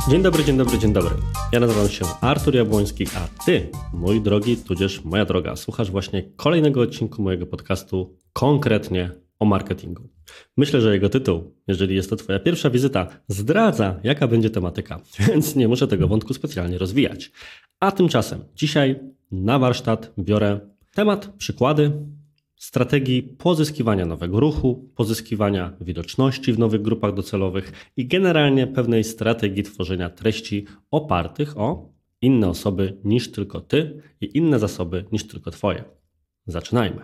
Dzień dobry, dzień dobry, dzień dobry. Ja nazywam się Artur Jabłoński, a Ty, mój drogi, tudzież moja droga, słuchasz właśnie kolejnego odcinku mojego podcastu konkretnie o marketingu. Myślę, że jego tytuł, jeżeli jest to Twoja pierwsza wizyta, zdradza, jaka będzie tematyka, więc nie muszę tego wątku specjalnie rozwijać. A tymczasem dzisiaj na warsztat biorę temat, przykłady strategii pozyskiwania nowego ruchu, pozyskiwania widoczności w nowych grupach docelowych i generalnie pewnej strategii tworzenia treści opartych o inne osoby niż tylko Ty i inne zasoby niż tylko Twoje. Zaczynajmy.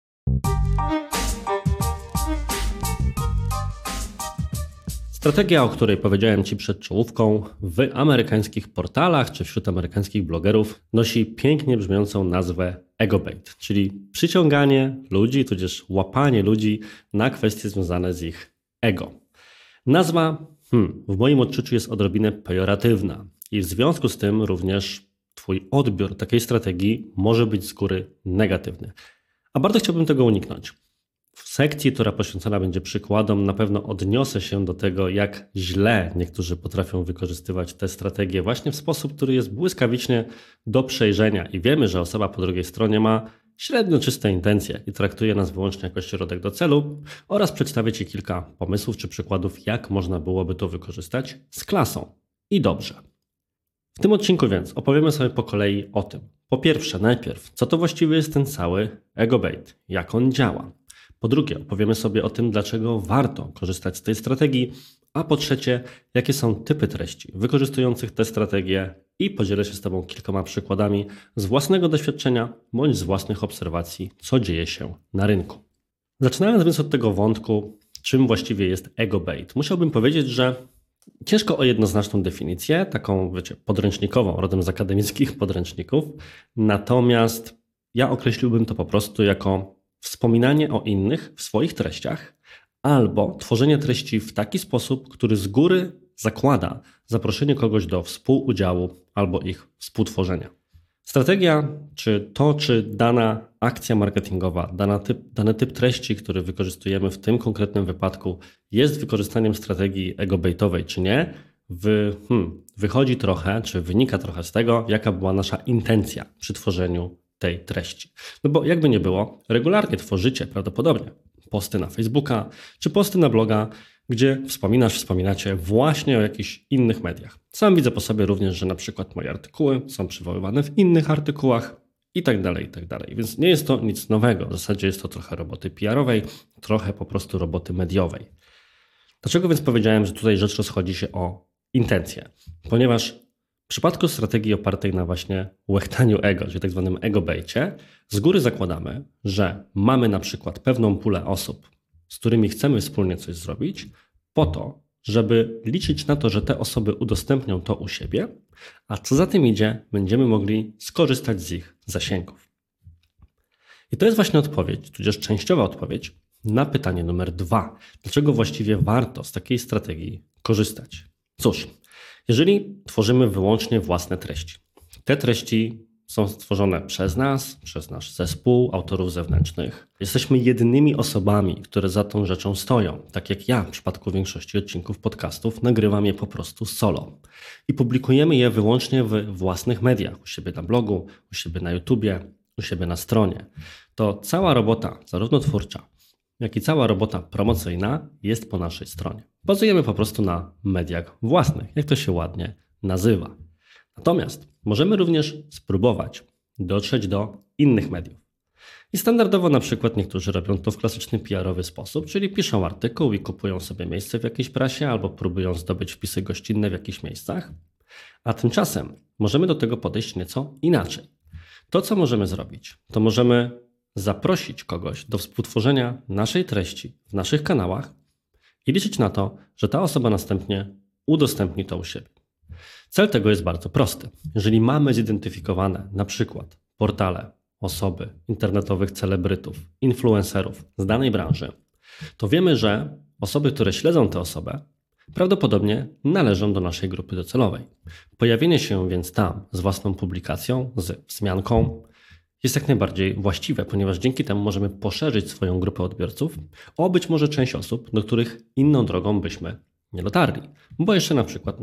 Strategia, o której powiedziałem Ci przed czołówką, w amerykańskich portalach czy wśród amerykańskich blogerów nosi pięknie brzmiącą nazwę ego-bait, czyli przyciąganie ludzi, tudzież łapanie ludzi na kwestie związane z ich ego. Nazwa w moim odczuciu jest odrobinę pejoratywna i w związku z tym również Twój odbiór takiej strategii może być z góry negatywny. A bardzo chciałbym tego uniknąć. W sekcji, która poświęcona będzie przykładom, na pewno odniosę się do tego, jak źle niektórzy potrafią wykorzystywać te strategie właśnie w sposób, który jest błyskawicznie do przejrzenia i wiemy, że osoba po drugiej stronie ma średnio czyste intencje i traktuje nas wyłącznie jako środek do celu oraz przedstawię Ci kilka pomysłów czy przykładów, jak można byłoby to wykorzystać z klasą i dobrze. W tym odcinku więc opowiemy sobie po kolei o tym. Po pierwsze, najpierw, co to właściwie jest ten cały ego-bait, jak on działa. Po drugie, opowiemy sobie o tym, dlaczego warto korzystać z tej strategii, a po trzecie, jakie są typy treści wykorzystujących tę strategię i podzielę się z Tobą kilkoma przykładami z własnego doświadczenia bądź z własnych obserwacji, co dzieje się na rynku. Zaczynając więc od tego wątku, czym właściwie jest ego-bait. Musiałbym powiedzieć, że ciężko o jednoznaczną definicję, taką podręcznikową, rodem z akademickich podręczników, natomiast ja określiłbym to po prostu jako wspominanie o innych w swoich treściach albo tworzenie treści w taki sposób, który z góry zakłada zaproszenie kogoś do współudziału albo ich współtworzenia. Strategia, czy dana akcja marketingowa, dany typ treści, który wykorzystujemy w tym konkretnym wypadku, jest wykorzystaniem strategii ego-baitowej czy nie, wychodzi trochę, czy wynika trochę z tego, jaka była nasza intencja przy tworzeniu tej treści. No bo jakby nie było, regularnie tworzycie prawdopodobnie posty na Facebooka czy posty na bloga, gdzie wspominacie właśnie o jakichś innych mediach. Sam widzę po sobie również, że na przykład moje artykuły są przywoływane w innych artykułach i tak dalej. Więc nie jest to nic nowego. W zasadzie jest to trochę roboty PR-owej, trochę po prostu roboty mediowej. Dlaczego więc powiedziałem, że tutaj rzecz rozchodzi się o intencje? Ponieważ w przypadku strategii opartej na właśnie łechtaniu ego, czyli tak zwanym ego-baicie, z góry zakładamy, że mamy na przykład pewną pulę osób, z którymi chcemy wspólnie coś zrobić, po to, żeby liczyć na to, że te osoby udostępnią to u siebie, a co za tym idzie, będziemy mogli skorzystać z ich zasięgów. I to jest właśnie odpowiedź, tudzież częściowa odpowiedź na pytanie numer 2. Dlaczego właściwie warto z takiej strategii korzystać? Cóż, jeżeli tworzymy wyłącznie własne treści, te treści są stworzone przez nas, przez nasz zespół autorów zewnętrznych. Jesteśmy jedynymi osobami, które za tą rzeczą stoją. Tak jak ja w przypadku większości odcinków podcastów nagrywam je po prostu solo. I publikujemy je wyłącznie w własnych mediach, u siebie na blogu, u siebie na YouTubie, u siebie na stronie. To cała robota, zarówno twórcza, jak i cała robota promocyjna jest po naszej stronie. Bazujemy po prostu na mediach własnych, jak to się ładnie nazywa. Natomiast możemy również spróbować dotrzeć do innych mediów. I standardowo na przykład niektórzy robią to w klasyczny PR-owy sposób, czyli piszą artykuł i kupują sobie miejsce w jakiejś prasie albo próbują zdobyć wpisy gościnne w jakichś miejscach. A tymczasem możemy do tego podejść nieco inaczej. To, co możemy zrobić, to możemy zaprosić kogoś do współtworzenia naszej treści w naszych kanałach i liczyć na to, że ta osoba następnie udostępni to u siebie. Cel tego jest bardzo prosty. Jeżeli mamy zidentyfikowane na przykład portale, osoby, internetowych celebrytów, influencerów z danej branży, to wiemy, że osoby, które śledzą tę osobę, prawdopodobnie należą do naszej grupy docelowej. Pojawienie się więc tam z własną publikacją, z wzmianką jest jak najbardziej właściwe, ponieważ dzięki temu możemy poszerzyć swoją grupę odbiorców być może część osób, do których inną drogą byśmy nie dotarli, bo jeszcze na przykład nas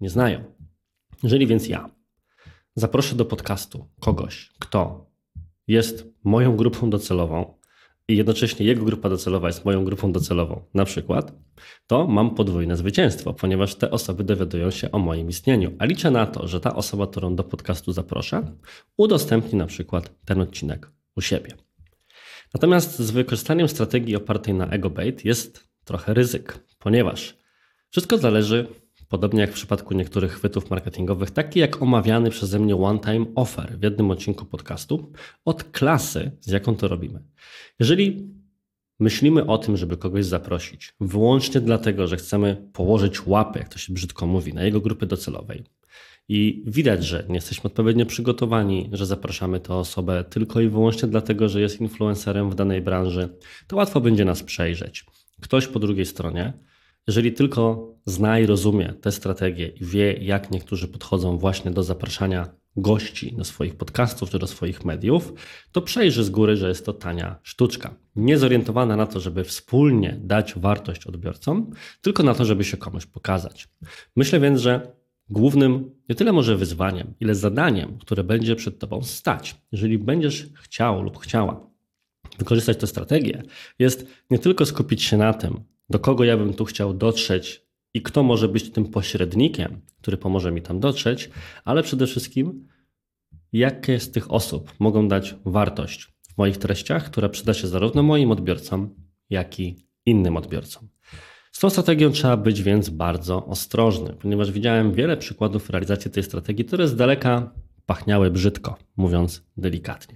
nie znają. Jeżeli więc ja zaproszę do podcastu kogoś, kto jest moją grupą docelową i jednocześnie jego grupa docelowa jest moją grupą docelową na przykład, to mam podwójne zwycięstwo, ponieważ te osoby dowiadują się o moim istnieniu, a liczę na to, że ta osoba, którą do podcastu zaproszę, udostępni na przykład ten odcinek u siebie. Natomiast z wykorzystaniem strategii opartej na ego-bait jest trochę ryzyk, ponieważ wszystko zależy, podobnie jak w przypadku niektórych chwytów marketingowych, taki jak omawiany przeze mnie one-time offer w jednym odcinku podcastu, od klasy, z jaką to robimy. Jeżeli myślimy o tym, żeby kogoś zaprosić wyłącznie dlatego, że chcemy położyć łapy, jak to się brzydko mówi, na jego grupy docelowej i widać, że nie jesteśmy odpowiednio przygotowani, że zapraszamy tę osobę tylko i wyłącznie dlatego, że jest influencerem w danej branży, to łatwo będzie nas przejrzeć. Ktoś po drugiej stronie, jeżeli tylko zna i rozumie tę strategię i wie, jak niektórzy podchodzą właśnie do zapraszania gości do swoich podcastów czy do swoich mediów, to przejrzy z góry, że jest to tania sztuczka. Nie zorientowana na to, żeby wspólnie dać wartość odbiorcom, tylko na to, żeby się komuś pokazać. Myślę więc, że głównym nie tyle może wyzwaniem, ile zadaniem, które będzie przed Tobą stać, jeżeli będziesz chciał lub chciała wykorzystać tę strategię, jest nie tylko skupić się na tym, do kogo ja bym tu chciał dotrzeć i kto może być tym pośrednikiem, który pomoże mi tam dotrzeć, ale przede wszystkim jakie z tych osób mogą dać wartość w moich treściach, która przyda się zarówno moim odbiorcom, jak i innym odbiorcom. Z tą strategią trzeba być więc bardzo ostrożny, ponieważ widziałem wiele przykładów realizacji tej strategii, które z daleka pachniały brzydko, mówiąc delikatnie.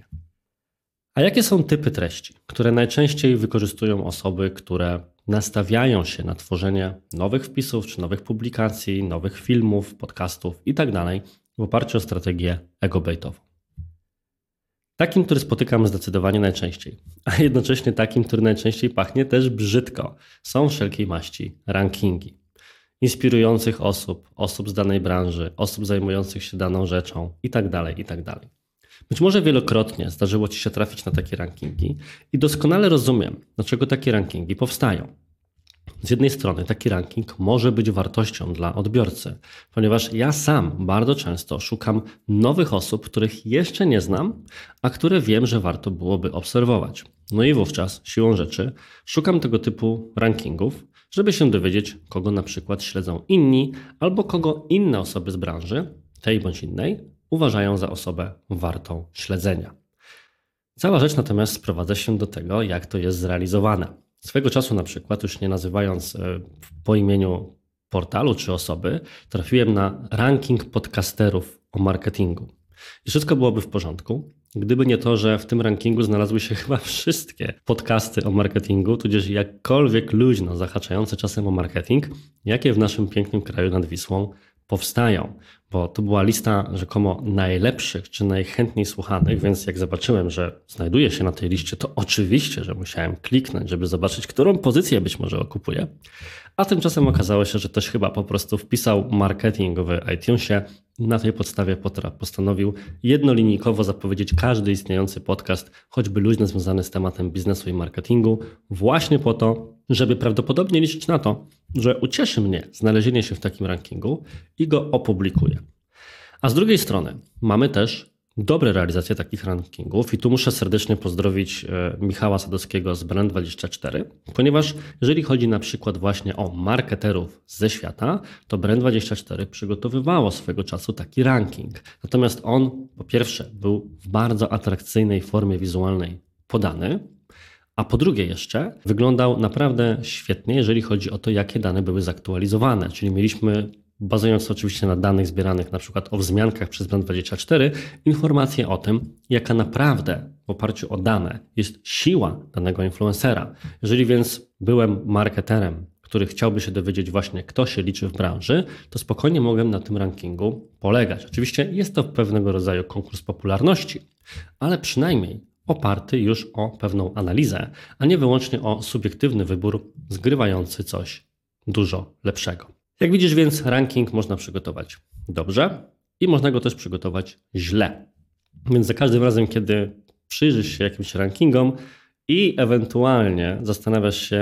A jakie są typy treści, które najczęściej wykorzystują osoby, które nastawiają się na tworzenie nowych wpisów, czy nowych publikacji, nowych filmów, podcastów itd. w oparciu o strategię ego-baitową? Takim, który spotykam zdecydowanie najczęściej, a jednocześnie takim, który najczęściej pachnie też brzydko, są wszelkiej maści rankingi inspirujących osób z danej branży, osób zajmujących się daną rzeczą itd. Być może wielokrotnie zdarzyło Ci się trafić na takie rankingi i doskonale rozumiem, dlaczego takie rankingi powstają. Z jednej strony taki ranking może być wartością dla odbiorcy, ponieważ ja sam bardzo często szukam nowych osób, których jeszcze nie znam, a które wiem, że warto byłoby obserwować. No i wówczas, siłą rzeczy, szukam tego typu rankingów, żeby się dowiedzieć, kogo na przykład śledzą inni, albo kogo inne osoby z branży, tej bądź innej, uważają za osobę wartą śledzenia. Cała rzecz natomiast sprowadza się do tego, jak to jest zrealizowane. Swego czasu na przykład, już nie nazywając po imieniu portalu czy osoby, trafiłem na ranking podcasterów o marketingu. I wszystko byłoby w porządku, gdyby nie to, że w tym rankingu znalazły się chyba wszystkie podcasty o marketingu, tudzież jakkolwiek luźno zahaczające czasem o marketing, jakie w naszym pięknym kraju nad Wisłą powstają, bo to była lista rzekomo najlepszych czy najchętniej słuchanych, więc jak zobaczyłem, że znajduje się na tej liście, to oczywiście, że musiałem kliknąć, żeby zobaczyć, którą pozycję być może okupuje, a tymczasem okazało się, że ktoś chyba po prostu wpisał marketing w iTunesie i na tej podstawie postanowił jednolinijkowo zapowiedzieć każdy istniejący podcast, choćby luźno związany z tematem biznesu i marketingu, właśnie po to, żeby prawdopodobnie liczyć na to, że ucieszy mnie znalezienie się w takim rankingu i go opublikuję. A z drugiej strony mamy też dobre realizacje takich rankingów i tu muszę serdecznie pozdrowić Michała Sadowskiego z Brand24, ponieważ jeżeli chodzi na przykład właśnie o marketerów ze świata, to Brand24 przygotowywało swego czasu taki ranking. Natomiast on po pierwsze był w bardzo atrakcyjnej formie wizualnej podany, a po drugie jeszcze wyglądał naprawdę świetnie, jeżeli chodzi o to, jakie dane były zaktualizowane, czyli mieliśmy, bazując oczywiście na danych zbieranych na przykład o wzmiankach przez Brand24, informacje o tym, jaka naprawdę w oparciu o dane jest siła danego influencera. Jeżeli więc byłem marketerem, który chciałby się dowiedzieć właśnie, kto się liczy w branży, to spokojnie mogłem na tym rankingu polegać. Oczywiście jest to pewnego rodzaju konkurs popularności, ale przynajmniej oparty już o pewną analizę, a nie wyłącznie o subiektywny wybór zgrywający coś dużo lepszego. Jak widzisz więc, ranking można przygotować dobrze i można go też przygotować źle. Więc za każdym razem, kiedy przyjrzysz się jakimś rankingom i ewentualnie zastanawiasz się,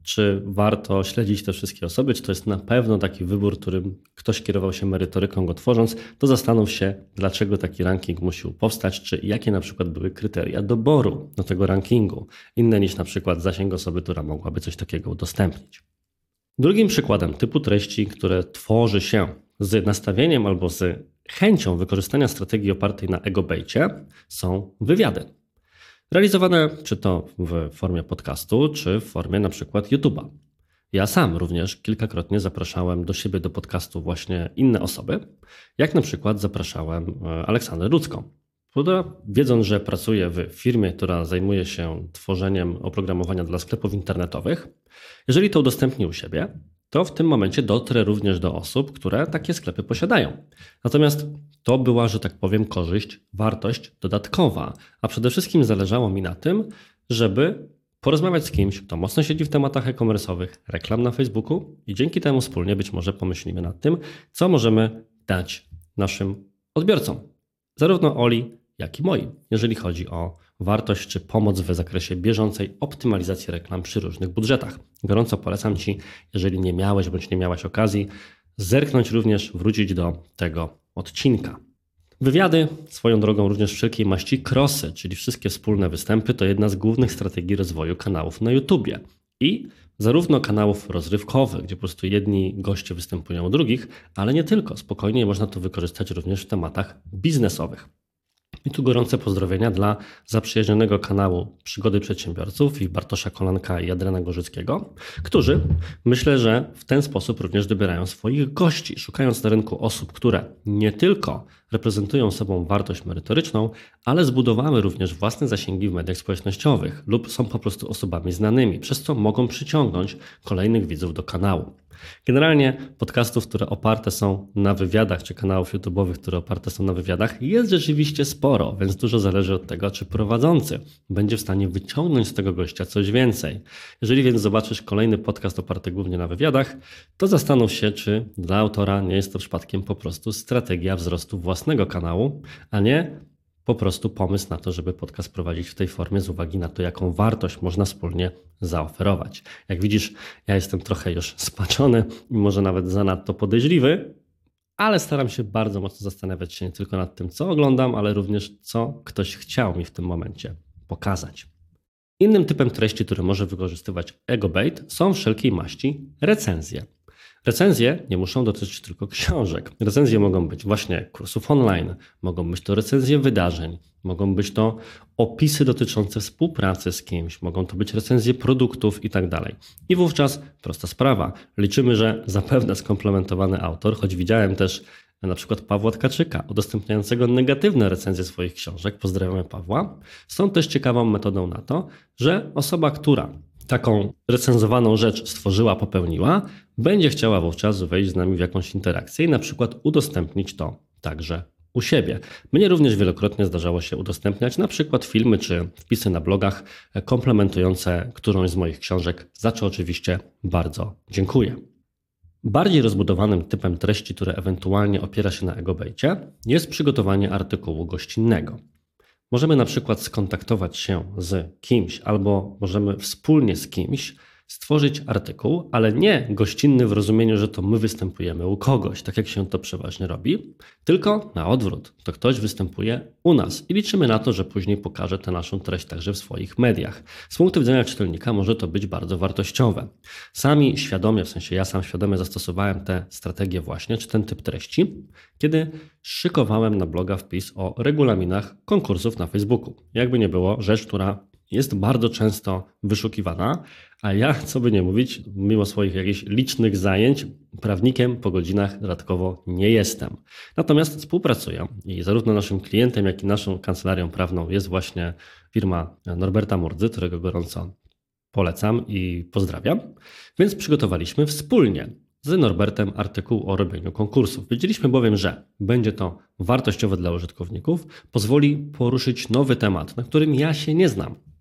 czy warto śledzić te wszystkie osoby, czy to jest na pewno taki wybór, którym ktoś kierował się merytoryką go tworząc, to zastanów się, dlaczego taki ranking musiał powstać, czy jakie na przykład były kryteria doboru do tego rankingu, inne niż na przykład zasięg osoby, która mogłaby coś takiego udostępnić. Drugim przykładem typu treści, które tworzy się z nastawieniem albo z chęcią wykorzystania strategii opartej na egobaicie, są wywiady. Realizowane czy to w formie podcastu, czy w formie na przykład YouTube'a. Ja sam również kilkakrotnie zapraszałem do siebie do podcastu właśnie inne osoby, jak na przykład zapraszałem Aleksandrę Ludzką, która wiedząc, że pracuje w firmie, która zajmuje się tworzeniem oprogramowania dla sklepów internetowych, jeżeli to udostępni u siebie, to w tym momencie dotrę również do osób, które takie sklepy posiadają. Natomiast to była, że tak powiem, korzyść, wartość dodatkowa, a przede wszystkim zależało mi na tym, żeby porozmawiać z kimś, kto mocno siedzi w tematach e-commerce'owych, reklam na Facebooku i dzięki temu wspólnie być może pomyślimy nad tym, co możemy dać naszym odbiorcom. Zarówno Oli, jak i moim, jeżeli chodzi o wartość czy pomoc w zakresie bieżącej optymalizacji reklam przy różnych budżetach. Gorąco polecam Ci, jeżeli nie miałeś bądź nie miałaś okazji, zerknąć również, wrócić do tego odcinka. Wywiady, swoją drogą również wszelkiej maści crossy, czyli wszystkie wspólne występy, to jedna z głównych strategii rozwoju kanałów na YouTubie. I zarówno kanałów rozrywkowych, gdzie po prostu jedni goście występują u drugich, ale nie tylko. Spokojnie można to wykorzystać również w tematach biznesowych. I tu gorące pozdrowienia dla zaprzyjaźnionego kanału Przygody Przedsiębiorców i Bartosza Kolanka i Adriana Gorzyckiego, którzy myślę, że w ten sposób również dobierają swoich gości, szukając na rynku osób, które nie tylko reprezentują sobą wartość merytoryczną, ale zbudowały również własne zasięgi w mediach społecznościowych lub są po prostu osobami znanymi, przez co mogą przyciągnąć kolejnych widzów do kanału. Generalnie podcastów, które oparte są na wywiadach, czy kanałów YouTube'owych, które oparte są na wywiadach, jest rzeczywiście sporo, więc dużo zależy od tego, czy prowadzący będzie w stanie wyciągnąć z tego gościa coś więcej. Jeżeli więc zobaczysz kolejny podcast oparty głównie na wywiadach, to zastanów się, czy dla autora nie jest to przypadkiem po prostu strategia wzrostu własnego kanału, a nie po prostu pomysł na to, żeby podcast prowadzić w tej formie z uwagi na to, jaką wartość można wspólnie zaoferować. Jak widzisz, ja jestem trochę już spaczony i może nawet zanadto podejrzliwy, ale staram się bardzo mocno zastanawiać się nie tylko nad tym, co oglądam, ale również co ktoś chciał mi w tym momencie pokazać. Innym typem treści, który może wykorzystywać EgoBait, są wszelkiej maści recenzje. Recenzje nie muszą dotyczyć tylko książek. Recenzje mogą być właśnie kursów online, mogą być to recenzje wydarzeń, mogą być to opisy dotyczące współpracy z kimś, mogą to być recenzje produktów itd. I wówczas prosta sprawa. Liczymy, że zapewne skomplementowany autor, choć widziałem też na przykład Pawła Tkaczyka, udostępniającego negatywne recenzje swoich książek, pozdrawiamy Pawła, są też ciekawą metodą na to, że osoba, która taką recenzowaną rzecz stworzyła, popełniła, będzie chciała wówczas wejść z nami w jakąś interakcję i na przykład udostępnić to także u siebie. Mnie również wielokrotnie zdarzało się udostępniać na przykład filmy czy wpisy na blogach komplementujące którąś z moich książek, za co oczywiście bardzo dziękuję. Bardziej rozbudowanym typem treści, które ewentualnie opiera się na EgoBaicie, jest przygotowanie artykułu gościnnego. Możemy na przykład skontaktować się z kimś albo możemy wspólnie z kimś stworzyć artykuł, ale nie gościnny w rozumieniu, że to my występujemy u kogoś, tak jak się to przeważnie robi, tylko na odwrót. To ktoś występuje u nas i liczymy na to, że później pokaże tę naszą treść także w swoich mediach. Z punktu widzenia czytelnika może to być bardzo wartościowe. Sami świadomie, w sensie ja sam świadomie zastosowałem tę strategię właśnie, czy ten typ treści, kiedy szykowałem na bloga wpis o regulaminach konkursów na Facebooku. Jakby nie było, rzecz, która jest bardzo często wyszukiwana, a ja, co by nie mówić, mimo swoich jakichś licznych zajęć, prawnikiem po godzinach dodatkowo nie jestem. Natomiast współpracuję i zarówno naszym klientem, jak i naszą kancelarią prawną jest właśnie firma Norberta Murdzy, którego gorąco polecam i pozdrawiam. Więc przygotowaliśmy wspólnie z Norbertem artykuł o robieniu konkursów. Wiedzieliśmy bowiem, że będzie to wartościowe dla użytkowników, pozwoli poruszyć nowy temat, na którym ja się nie znam.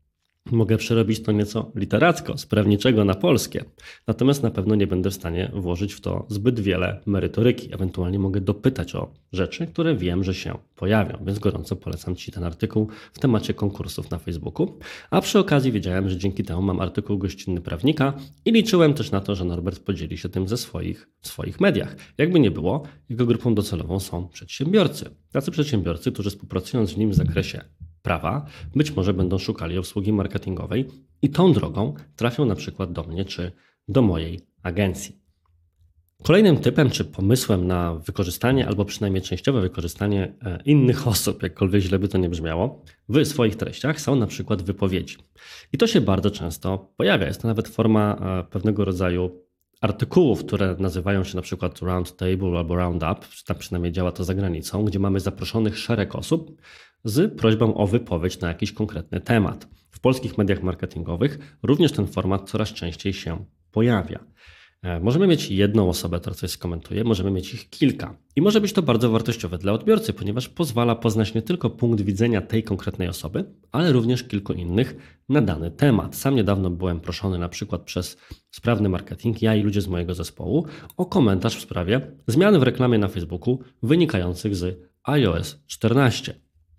Mogę przerobić to nieco literacko, z prawniczego na polskie. Natomiast na pewno nie będę w stanie włożyć w to zbyt wiele merytoryki. Ewentualnie mogę dopytać o rzeczy, które wiem, że się pojawią. Więc gorąco polecam Ci ten artykuł w temacie konkursów na Facebooku. A przy okazji wiedziałem, że dzięki temu mam artykuł gościnny prawnika i liczyłem też na to, że Norbert podzieli się tym w swoich mediach. Jakby nie było, jego grupą docelową są przedsiębiorcy. Tacy przedsiębiorcy, którzy współpracując z nim w zakresie prawa, być może będą szukali obsługi marketingowej i tą drogą trafią na przykład do mnie czy do mojej agencji. Kolejnym typem czy pomysłem na wykorzystanie albo przynajmniej częściowe wykorzystanie innych osób, jakkolwiek źle by to nie brzmiało, w swoich treściach są na przykład wypowiedzi. I to się bardzo często pojawia. Jest to nawet forma pewnego rodzaju artykułów, które nazywają się na przykład Round Table albo Round Up, tam przynajmniej działa to za granicą, gdzie mamy zaproszonych szereg osób z prośbą o wypowiedź na jakiś konkretny temat. W polskich mediach marketingowych również ten format coraz częściej się pojawia. Możemy mieć jedną osobę, która coś skomentuje, możemy mieć ich kilka. I może być to bardzo wartościowe dla odbiorcy, ponieważ pozwala poznać nie tylko punkt widzenia tej konkretnej osoby, ale również kilku innych na dany temat. Sam niedawno byłem proszony na przykład przez sprawny marketing, ja i ludzie z mojego zespołu, o komentarz w sprawie zmian w reklamie na Facebooku wynikających z iOS 14.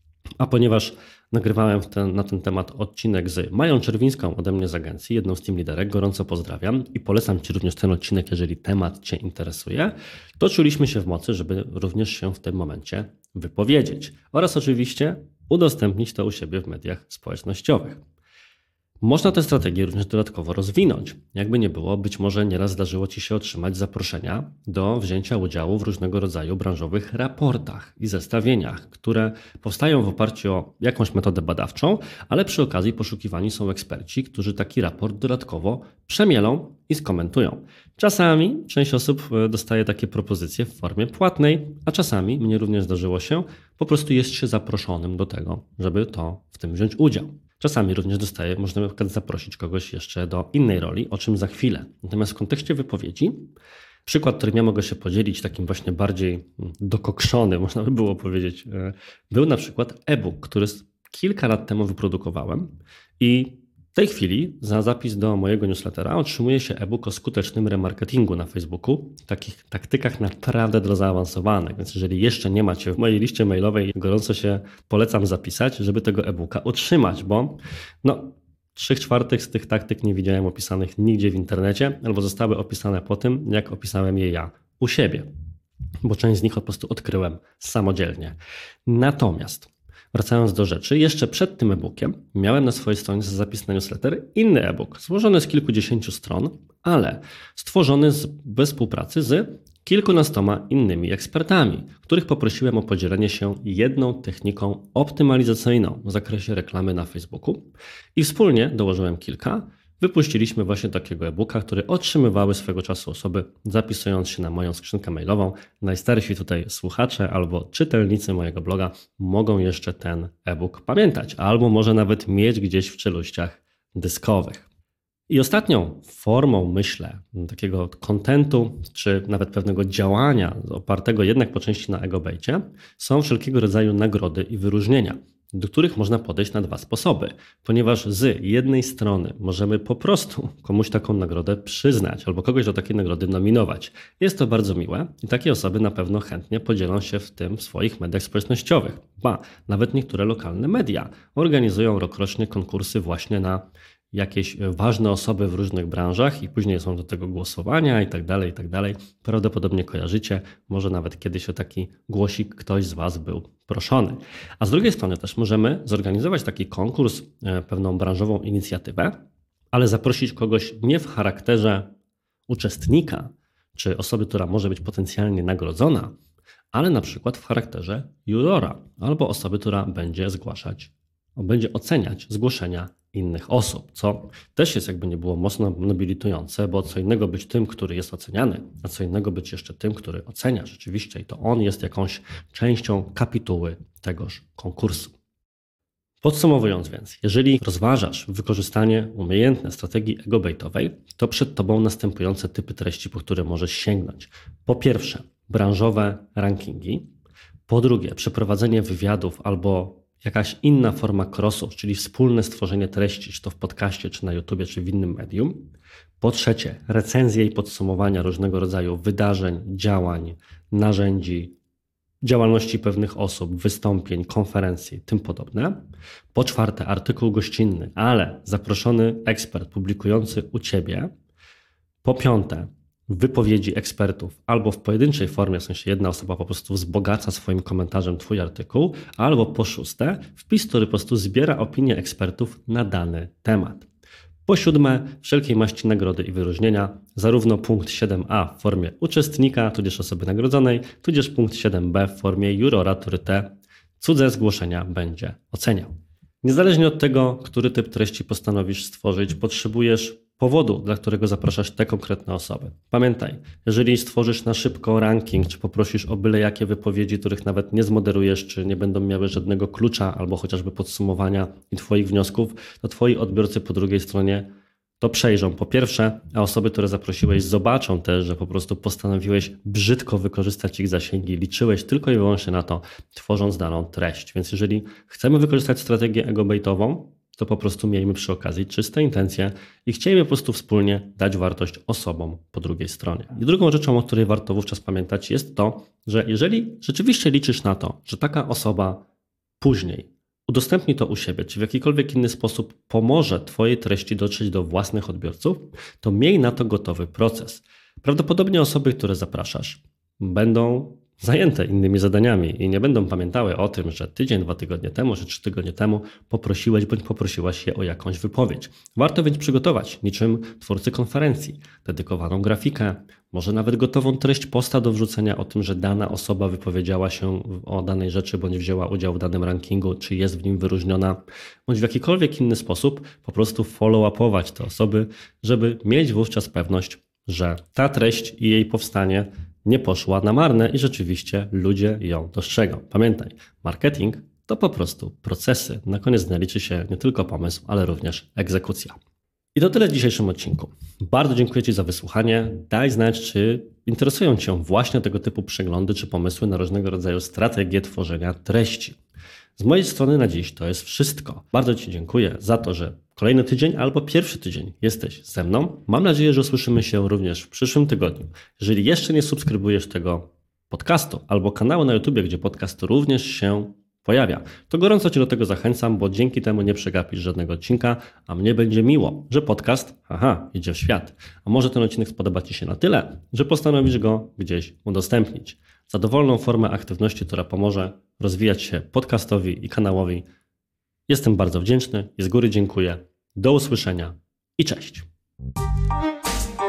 A ponieważ nagrywałem na ten temat odcinek z Mają Czerwińską ode mnie z agencji, jedną z team liderek, gorąco pozdrawiam i polecam Ci również ten odcinek, jeżeli temat Cię interesuje, to czuliśmy się w mocy, żeby również się w tym momencie wypowiedzieć oraz oczywiście udostępnić to u siebie w mediach społecznościowych. Można tę strategię również dodatkowo rozwinąć. Jakby nie było, być może nieraz zdarzyło Ci się otrzymać zaproszenia do wzięcia udziału w różnego rodzaju branżowych raportach i zestawieniach, które powstają w oparciu o jakąś metodę badawczą, ale przy okazji poszukiwani są eksperci, którzy taki raport dodatkowo przemielą i skomentują. Czasami część osób dostaje takie propozycje w formie płatnej, a czasami, mnie również zdarzyło się, po prostu jest się zaproszonym do tego, żeby w tym wziąć udział. Czasami również można na przykład zaprosić kogoś jeszcze do innej roli, o czym za chwilę. Natomiast w kontekście wypowiedzi, przykład, którym ja mogę się podzielić, takim właśnie bardziej dokokszony, można by było powiedzieć, był na przykład e-book, który kilka lat temu wyprodukowałem i w tej chwili za zapis do mojego newslettera otrzymuje się e-book o skutecznym remarketingu na Facebooku, takich taktykach naprawdę zaawansowanych, więc jeżeli jeszcze nie macie w mojej liście mailowej, gorąco się polecam zapisać, żeby tego e-booka otrzymać, bo 3/4 z tych taktyk nie widziałem opisanych nigdzie w internecie, albo zostały opisane po tym, jak opisałem je ja u siebie, bo część z nich po prostu odkryłem samodzielnie. Natomiast wracając do rzeczy, jeszcze przed tym e-bookiem miałem na swojej stronie zapis na newsletter inny e-book, złożony z kilkudziesięciu stron, ale stworzony we współpracy z kilkunastoma innymi ekspertami, których poprosiłem o podzielenie się jedną techniką optymalizacyjną w zakresie reklamy na Facebooku i wspólnie dołożyłem kilka. Wypuściliśmy właśnie takiego e-booka, który otrzymywały swego czasu osoby, zapisując się na moją skrzynkę mailową. Najstarsi tutaj słuchacze albo czytelnicy mojego bloga mogą jeszcze ten e-book pamiętać, albo może nawet mieć gdzieś w czeluściach dyskowych. I ostatnią formą, myślę, takiego kontentu, czy nawet pewnego działania opartego jednak po części na egobejcie, są wszelkiego rodzaju nagrody i wyróżnienia, do których można podejść na dwa sposoby, ponieważ z jednej strony możemy po prostu komuś taką nagrodę przyznać albo kogoś do takiej nagrody nominować. Jest to bardzo miłe i takie osoby na pewno chętnie podzielą się w tym w swoich mediach społecznościowych. Nawet niektóre lokalne media organizują rokrocznie konkursy właśnie na jakieś ważne osoby w różnych branżach i później są do tego głosowania i tak dalej, i tak dalej. Prawdopodobnie kojarzycie, może nawet kiedyś o taki głosik ktoś z Was był proszony. A z drugiej strony też możemy zorganizować taki konkurs, pewną branżową inicjatywę, ale zaprosić kogoś nie w charakterze uczestnika, czy osoby, która może być potencjalnie nagrodzona, ale na przykład w charakterze jurora albo osoby, która będzie oceniać zgłoszenia innych osób, co też jest jakby nie było mocno nobilitujące, bo co innego być tym, który jest oceniany, a co innego być jeszcze tym, który ocenia rzeczywiście i to on jest jakąś częścią kapituły tegoż konkursu. Podsumowując więc, jeżeli rozważasz wykorzystanie umiejętne strategii egobejtowej, to przed Tobą następujące typy treści, po które możesz sięgnąć. Po pierwsze, branżowe rankingi. Po drugie, przeprowadzenie wywiadów albo jakaś inna forma crossu, czyli wspólne stworzenie treści, czy to w podcaście, czy na YouTubie, czy w innym medium. Po trzecie, recenzje i podsumowania różnego rodzaju wydarzeń, działań, narzędzi, działalności pewnych osób, wystąpień, konferencji, tym podobne. Po czwarte, artykuł gościnny, ale zaproszony ekspert publikujący u Ciebie. Po piąte, wypowiedzi ekspertów albo w pojedynczej formie, w sensie jedna osoba po prostu wzbogaca swoim komentarzem Twój artykuł, albo po szóste, wpis, który po prostu zbiera opinie ekspertów na dany temat. Po siódme, wszelkiej maści nagrody i wyróżnienia, zarówno punkt 7a w formie uczestnika, tudzież osoby nagrodzonej, tudzież punkt 7b w formie jurora, który te cudze zgłoszenia będzie oceniał. Niezależnie od tego, który typ treści postanowisz stworzyć, potrzebujesz powodu, dla którego zapraszasz te konkretne osoby. Pamiętaj, jeżeli stworzysz na szybko ranking, czy poprosisz o byle jakie wypowiedzi, których nawet nie zmoderujesz, czy nie będą miały żadnego klucza, albo chociażby podsumowania i Twoich wniosków, to Twoi odbiorcy po drugiej stronie to przejrzą po pierwsze, a osoby, które zaprosiłeś, zobaczą też, że po prostu postanowiłeś brzydko wykorzystać ich zasięgi, liczyłeś tylko i wyłącznie na to, tworząc daną treść. Więc jeżeli chcemy wykorzystać strategię ego-baitową, to po prostu miejmy przy okazji czyste intencje i chcielibyśmy po prostu wspólnie dać wartość osobom po drugiej stronie. I drugą rzeczą, o której warto wówczas pamiętać, jest to, że jeżeli rzeczywiście liczysz na to, że taka osoba później udostępni to u siebie, czy w jakikolwiek inny sposób pomoże Twojej treści dotrzeć do własnych odbiorców, to miej na to gotowy proces. Prawdopodobnie osoby, które zapraszasz, będą zajęte innymi zadaniami i nie będą pamiętały o tym, że tydzień, 2 tygodnie temu, czy 3 tygodnie temu poprosiłeś bądź poprosiłaś je o jakąś wypowiedź. Warto więc przygotować, niczym twórcy konferencji, dedykowaną grafikę, może nawet gotową treść posta do wrzucenia o tym, że dana osoba wypowiedziała się o danej rzeczy, bądź wzięła udział w danym rankingu, czy jest w nim wyróżniona, bądź w jakikolwiek inny sposób po prostu follow-upować te osoby, żeby mieć wówczas pewność, że ta treść i jej powstanie nie poszła na marne i rzeczywiście ludzie ją dostrzegą. Pamiętaj, marketing to po prostu procesy. Na koniec dnia liczy się nie tylko pomysł, ale również egzekucja. I to tyle w dzisiejszym odcinku. Bardzo dziękuję Ci za wysłuchanie. Daj znać, czy interesują Cię właśnie tego typu przeglądy czy pomysły na różnego rodzaju strategie tworzenia treści. Z mojej strony na dziś to jest wszystko. Bardzo Ci dziękuję za to, że kolejny tydzień albo pierwszy tydzień jesteś ze mną. Mam nadzieję, że usłyszymy się również w przyszłym tygodniu. Jeżeli jeszcze nie subskrybujesz tego podcastu albo kanału na YouTube, gdzie podcast również się pojawia, to gorąco Cię do tego zachęcam, bo dzięki temu nie przegapisz żadnego odcinka, a mnie będzie miło, że podcast, idzie w świat. A może ten odcinek spodoba Ci się na tyle, że postanowisz go gdzieś udostępnić. Za dowolną formę aktywności, która pomoże rozwijać się podcastowi i kanałowi, jestem bardzo wdzięczny i z góry dziękuję. Do usłyszenia i cześć.